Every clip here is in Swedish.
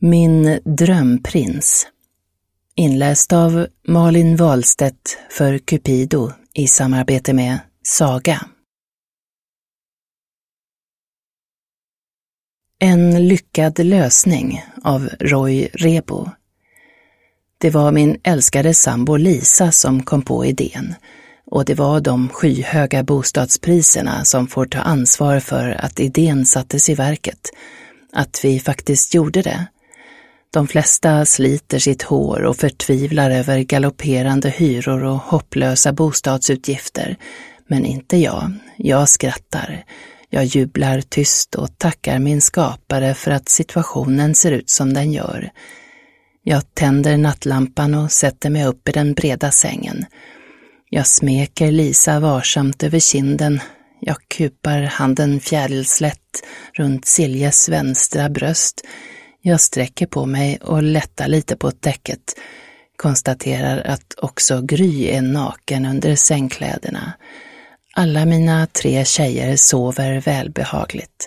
Min drömprins. Inläst av Malin Wahlstedt för Cupido i samarbete med Saga. En lyckad lösning av Roy Rebo. Det var min älskade sambo Lisa som kom på idén, och det var de skyhöga bostadspriserna som får ta ansvar för att idén sattes i verket, att vi faktiskt gjorde det. De flesta sliter sitt hår och förtvivlar över galopperande hyror och hopplösa bostadsutgifter, men inte jag. Jag skrattar. Jag jublar tyst och tackar min skapare för att situationen ser ut som den gör. Jag tänder nattlampan och sätter mig upp i den breda sängen. Jag smeker Lisa varsamt över kinden. Jag kupar handen fjärilslätt runt Siljes vänstra bröst. Jag sträcker på mig och lättar lite på täcket. Konstaterar att också Gry är naken under sängkläderna. Alla mina 3 tjejer sover välbehagligt.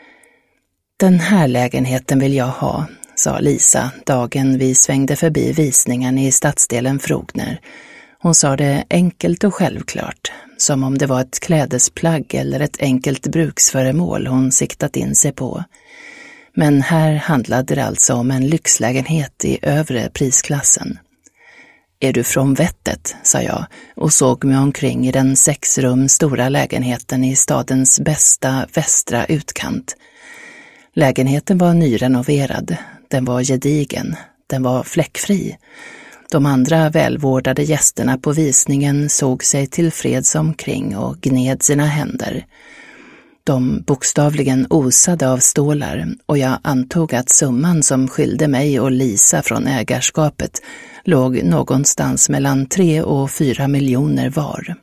Den här lägenheten vill jag ha, sa Lisa dagen vi svängde förbi visningen i stadsdelen Frogner. Hon sa det enkelt och självklart, som om det var ett klädesplagg eller ett enkelt bruksföremål hon siktat in sig på. Men här handlade det alltså om en lyxlägenhet i övre prisklassen. Är du från vettet, sa jag och såg mig omkring i den 6 rum stora lägenheten i stadens bästa västra utkant. Lägenheten var nyrenoverad, den var gedigen, den var fläckfri. De andra välvårdade gästerna på visningen såg sig tillfreds omkring och gned sina händer. De bokstavligen osade av stålar, och jag antog att summan som skilde mig och Lisa från ägarskapet låg någonstans mellan 3 och 4 miljoner var.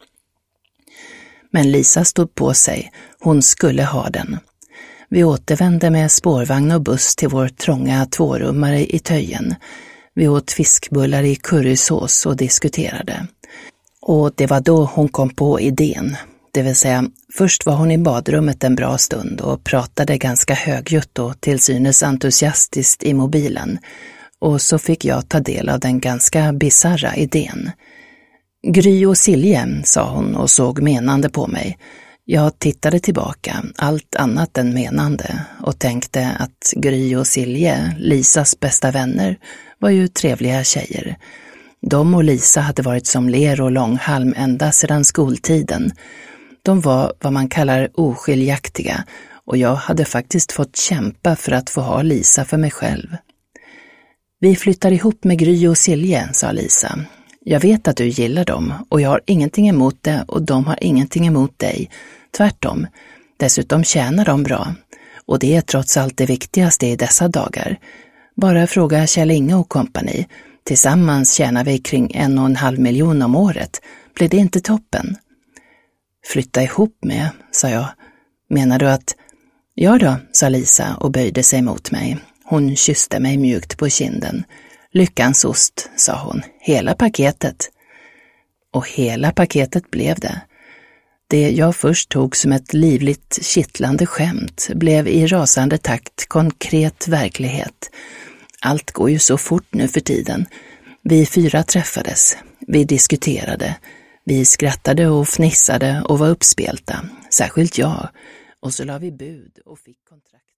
Men Lisa stod på sig, hon skulle ha den. Vi återvände med spårvagn och buss till vår trånga 2-rummare i Töjen. Vi åt fiskbullar i currysås och diskuterade. Och det var då hon kom på idén. Det vill säga, först var hon i badrummet en bra stund och pratade ganska högljutt och till synes entusiastiskt i mobilen. Och så fick jag ta del av den ganska bizarra idén. Gry och Silje, sa hon och såg menande på mig. Jag tittade tillbaka, allt annat än menande, och tänkte att Gry och Silje, Lisas bästa vänner, var ju trevliga tjejer. De och Lisa hade varit som ler och långhalm ända sedan skoltiden. De var vad man kallar oskiljaktiga, och jag hade faktiskt fått kämpa för att få ha Lisa för mig själv. Vi flyttar ihop med Gry och Silje, sa Lisa. Jag vet att du gillar dem, och jag har ingenting emot det, och de har ingenting emot dig. Tvärtom. Dessutom tjänar de bra. Och det är trots allt det viktigaste i dessa dagar. Bara fråga Kjell Inge och kompani. Tillsammans tjänar vi kring 1,5 miljon om året. Blir det inte toppen? Flytta ihop med, sa jag. Menar du att... Ja då, sa Lisa och böjde sig mot mig. Hon kysste mig mjukt på kinden. Lyckans ost, sa hon. Hela paketet. Och hela paketet blev det. Det jag först tog som ett livligt kittlande skämt blev i rasande takt konkret verklighet. Allt går ju så fort nu för tiden. Vi 4 träffades. Vi diskuterade. Vi skrattade och fnissade och var uppspelta. Särskilt jag. Och så la vi bud och fick kontrakt.